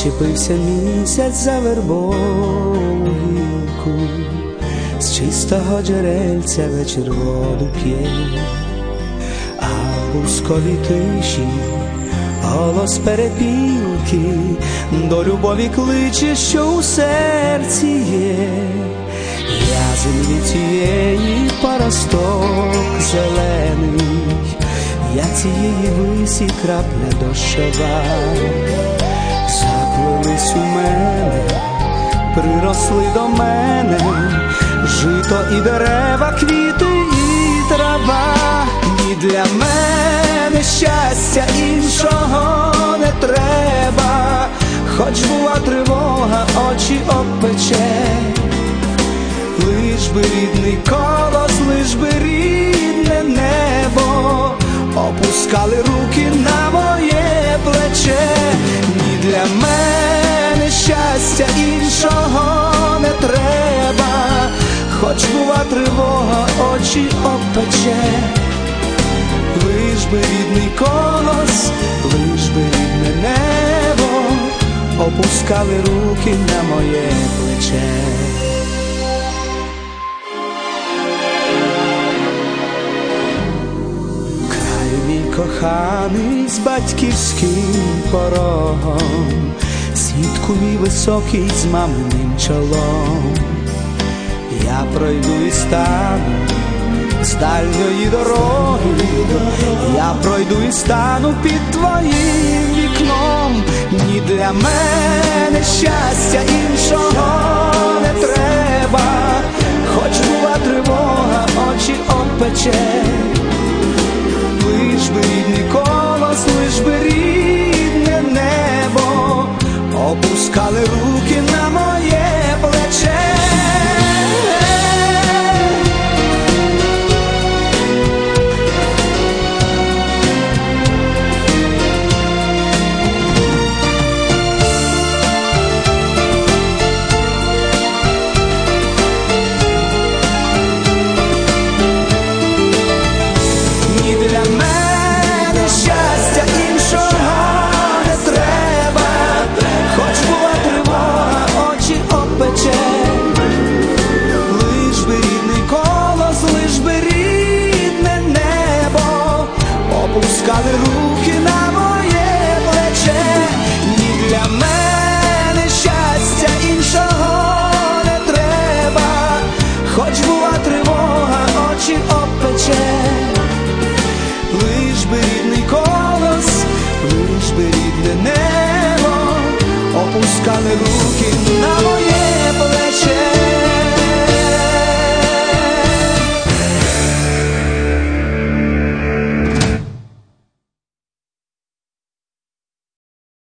Зачепився місяць за вербову гілку, з чистого джерельця вечір воду п'є, а в бусковій тиші голос перепілки до любові кличе, що у серці є. Я землі цієї паросток зелений, я цієї висі крапля дощова. Заплились у мене, приросли до мене жито і дерева, квіти і трава. І для мене щастя іншого не треба, хоч була тривога, очі обпече. Лиш би рідний колос, лиш би рідне небо опускали руки на моє плече. Ні, для мене щастя іншого не треба, хоч була тривога, очі обпече. Лиш би рідний колос, лиш би рідне небо опускали руки на моє плече. Коханий з батьківським порогом, сітку мій високий з маминим чолом. Я пройду і стану з дальньої дороги, я пройду і стану під твоїм вікном. Ні, для мене щастя іншого не треба, хоч була тривога, очі обпече. Лиш би рідний колос, лиш би рідне небо опускали руки на моє плече. Опускали руки на моє плече. Ні, для мене щастя іншого не треба, хоч була тривога, очі обпече. Лиш би рідний колос, лиш би рідне небо опускали руки на моє